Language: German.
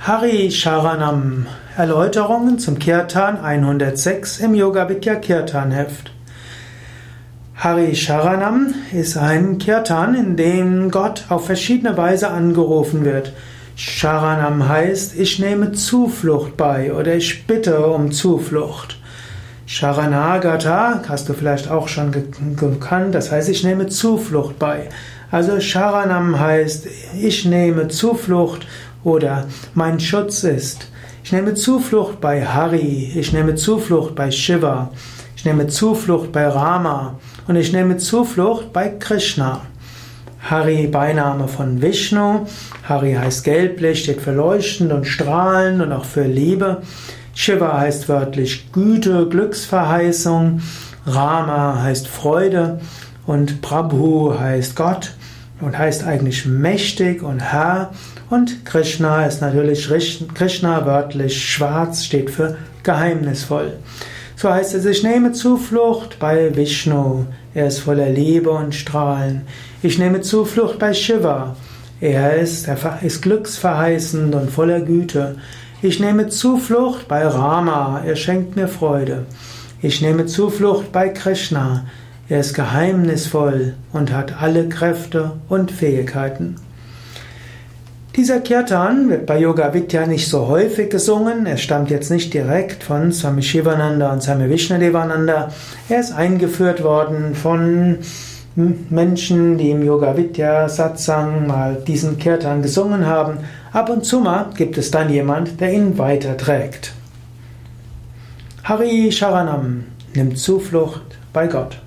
Hari Charanam. Erläuterungen zum Kirtan 106 im Yoga Vidya Kirtan Heft. Hari Charanam ist ein Kirtan, in dem Gott auf verschiedene Weise angerufen wird. Charanam heißt, ich nehme Zuflucht bei oder ich bitte um Zuflucht. Sharanagata hast du vielleicht auch schon gekannt, das heißt, ich nehme Zuflucht bei. Also Charanam heißt, ich nehme Zuflucht oder mein Schutz ist. Ich nehme Zuflucht bei Hari, ich nehme Zuflucht bei Shiva, ich nehme Zuflucht bei Rama und ich nehme Zuflucht bei Krishna. Hari, Beiname von Vishnu. Hari heißt gelblich, steht für leuchtend und strahlend und auch für Liebe. Shiva heißt wörtlich Güte, Glücksverheißung. Rama heißt Freude und Prabhu heißt Gott und heißt eigentlich mächtig und Herr. Und Krishna ist natürlich Krishna, wörtlich schwarz, steht für geheimnisvoll. So heißt es, ich nehme Zuflucht bei Vishnu, er ist voller Liebe und Strahlen. Ich nehme Zuflucht bei Shiva, er ist glücksverheißend und voller Güte. Ich nehme Zuflucht bei Rama, er schenkt mir Freude. Ich nehme Zuflucht bei Krishna, er ist geheimnisvoll und hat alle Kräfte und Fähigkeiten. Dieser Kirtan wird bei Yoga Vidya nicht so häufig gesungen. Er stammt jetzt nicht direkt von Swami Shivananda und Swami Vishnadevananda. Er ist eingeführt worden von Menschen, die im Yoga Vidya Satsang mal diesen Kirtan gesungen haben. Ab und zu mal gibt es dann jemand, der ihn weiterträgt. Hari Charanam, nimmt Zuflucht bei Gott.